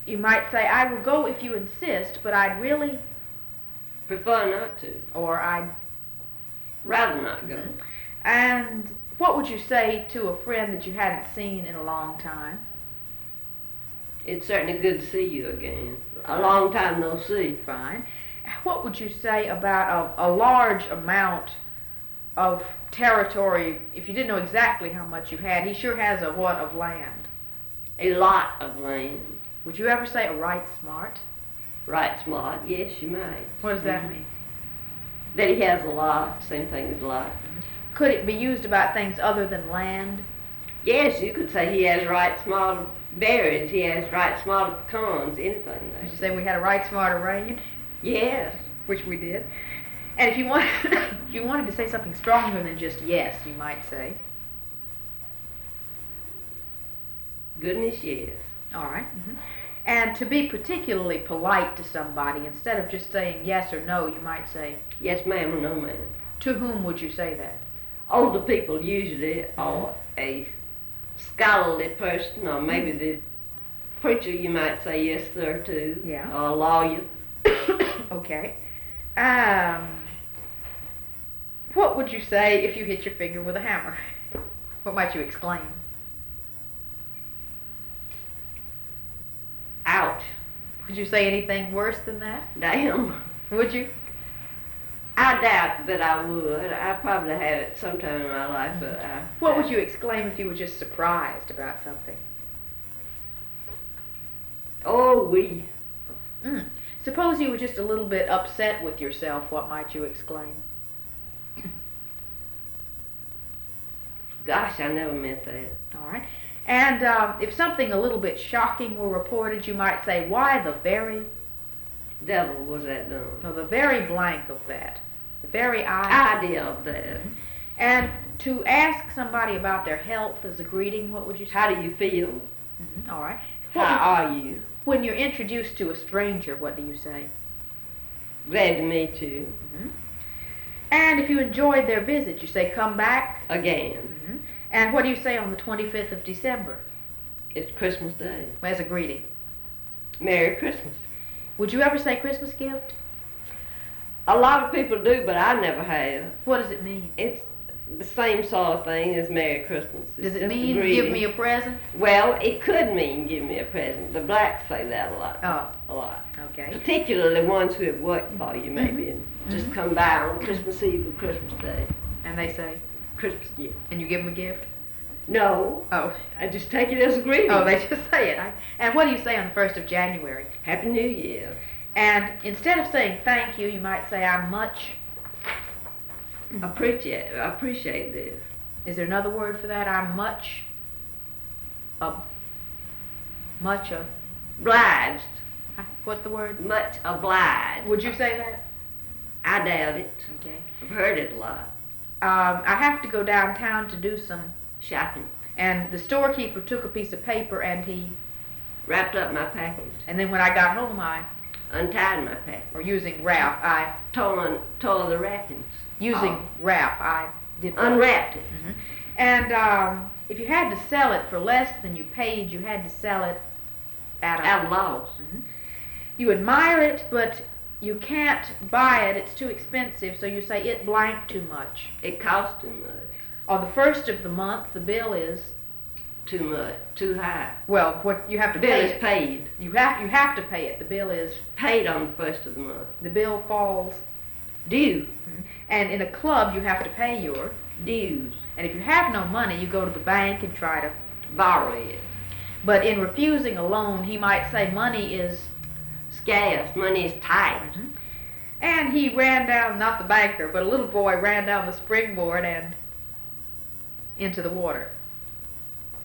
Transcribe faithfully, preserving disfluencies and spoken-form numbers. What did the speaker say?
You might say, I will go if you insist, but I'd really... Prefer not to. Or I'd... Rather not go. Mm-hmm. And what would you say to a friend that you hadn't seen in a long time? It's certainly good to see you again. A long time no see. Fine. What would you say about a, a large amount of territory, if you didn't know exactly how much you had? He sure has a what of land? A lot of land. Would you ever say a right smart? Right smart, yes you might. What does that mm-hmm. mean? That he has a lot, same thing as a lot. Could it be used about things other than land? Yes, you could say he has right smart of berries, he has right smart of pecans, anything like Did you say we had a right smart array? Yes. Which we did. And if you want, if you wanted to say something stronger than just yes, you might say. Goodness, yes. All right. Mm-hmm. And to be particularly polite to somebody, instead of just saying yes or no, you might say, yes ma'am or no ma'am. To whom would you say that? Older people usually, or a scholarly person, or maybe the preacher you might say yes sir to. Yeah. Or a lawyer. Okay. Um, what would you say if you hit your finger with a hammer? What might you exclaim? Ouch. Would you say anything worse than that? Damn. Would you? I doubt that I would. I probably have it sometime in my life, but I... What I, would you exclaim if you were just surprised about something? Oh, we. Mm. Suppose you were just a little bit upset with yourself, what might you exclaim? Gosh, I never meant that. All right. And um, if something a little bit shocking were reported, you might say, why the very... devil was that done? No, the very blank of that. The very I... idea of that. Mm-hmm. And to ask somebody about their health as a greeting, what would you say? How do you feel? Mm-hmm. All right. How are you? When you're introduced to a stranger, what do you say? Glad to meet you. Mm-hmm. And if you enjoyed their visit, you say, come back? Again. Mm-hmm. And what do you say on the twenty-fifth of December? It's Christmas Day. As a greeting. Merry Christmas. Would you ever say Christmas gift? A lot of people do, but I never have. What does it mean? It's the same sort of thing as Merry Christmas. It's does it just mean give me a present? Well, it could mean give me a present. The blacks say that a lot. Oh. A lot. Okay. Particularly ones who have worked for you, maybe, Mm-hmm. and just Mm-hmm. come by on Christmas Eve or Christmas Day. And they say? Christmas gift. And you give them a gift? No. Oh. I just take it as a greeting. Oh, they just say it. I, and what do you say on the first of January? Happy New Year. And instead of saying thank you, you might say I'm much... Appreciate, I appreciate this. Is there another word for that? I'm much... A, much a... Obliged. What's the word? Much obliged. Would you say that? I doubt it. Okay. I've heard it a lot. Um, I have to go downtown to do some shopping. And the storekeeper took a piece of paper and he... wrapped up my package. And then when I got home, I... untied my package. Or using wrap, I... Tore, tore the wrappings. Using oh. wrap, I did... Unwrapped it. Mm-hmm. And um, if you had to sell it for less than you paid, you had to sell it at a... At a loss. Mm-hmm. You admire it, but you can't buy it. It's too expensive, so you say it blank too much. It costs too much. On the first of the month, the bill is... Too much, too high. Well, what you have to the bill pay is it. paid. You have you have to pay it. The bill is paid on the first of the month. The bill falls due. Mm-hmm. And in a club, you have to pay your dues. And if you have no money, you go to the bank and try to borrow it. But in refusing a loan, he might say money is scarce, money is tight. Mm-hmm. And he ran down, not the banker, but a little boy ran down the springboard and into the water.